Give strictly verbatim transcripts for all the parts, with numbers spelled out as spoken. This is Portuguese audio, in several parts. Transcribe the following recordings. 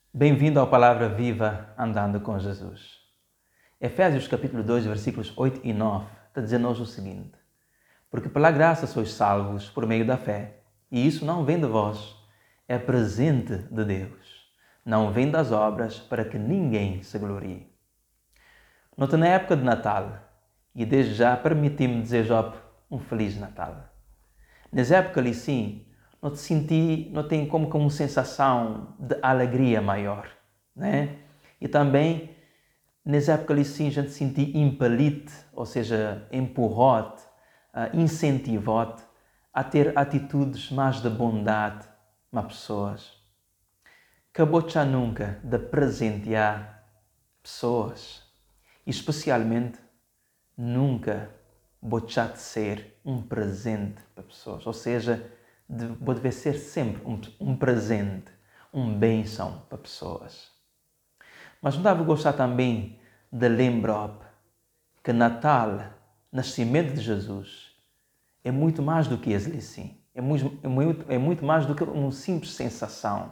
Bem-vindo ao Palavra Viva Andando com Jesus. Efésios capítulo dois, versículos oito e nove, está dizendo-nos o seguinte: Porque pela graça sois salvos por meio da fé, e isso não vem de vós, é presente de Deus. Não vem das obras para que ninguém se glorie. Nota na época de Natal, e desde já permiti-me desejar um Feliz Natal. Nessa época ali sim, não te senti, não tem como que uma sensação de alegria maior, né? E também, nessa época ali sim, a gente senti impelido, ou seja, empurrou-te, uh, incentivou-te a ter atitudes mais de bondade com pessoas. Acabou já nunca de presentear pessoas, e especialmente nunca vou deixar de ser um presente para pessoas, ou seja, vou dever ser sempre um, um presente, um bênção para pessoas. Mas não deve gostar também de lembrar que Natal, nascimento de Jesus, é muito mais do que isso sim. É muito, é, muito, é muito mais do que uma simples sensação.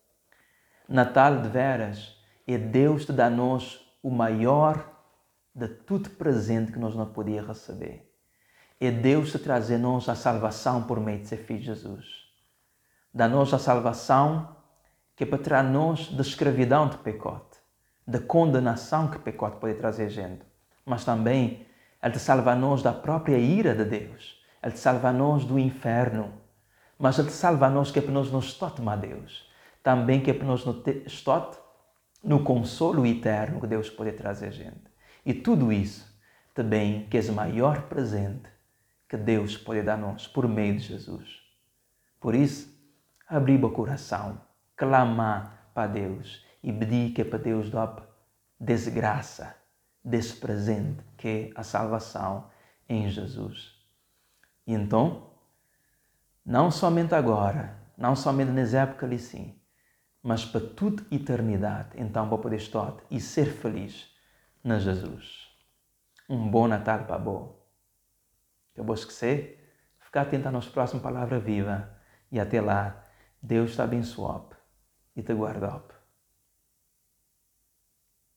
Natal de veras é Deus te dar a nós o maior de tudo presente que nós não podíamos receber. É Deus te trazer a nós a salvação por meio de seu Filho Jesus. Dá-nos a salvação que é para tirar nós da escravidão de pecado, da condenação que o pecado pode trazer a gente. Mas também Ele te salva nós da própria ira de Deus. Ele te salva nós do inferno. Mas Ele te salva nós que é para nós não estar a Deus. Também que é para nós não estar no consolo eterno que Deus pode trazer a gente. E tudo isso também que é o maior presente que Deus pode dar a nós por meio de Jesus. Por isso, abrir o coração, clamar para Deus e pedir que é para Deus dar desgraça desse presente que é a salvação em Jesus. E então, não somente agora, não somente nessa época ali sim, mas para toda eternidade, então vou poder estar e ser feliz na Jesus. Um bom Natal para você. Eu vou esquecer, ficar atento à nossa próxima palavra viva. E até lá, Deus te abençoe e te guarde.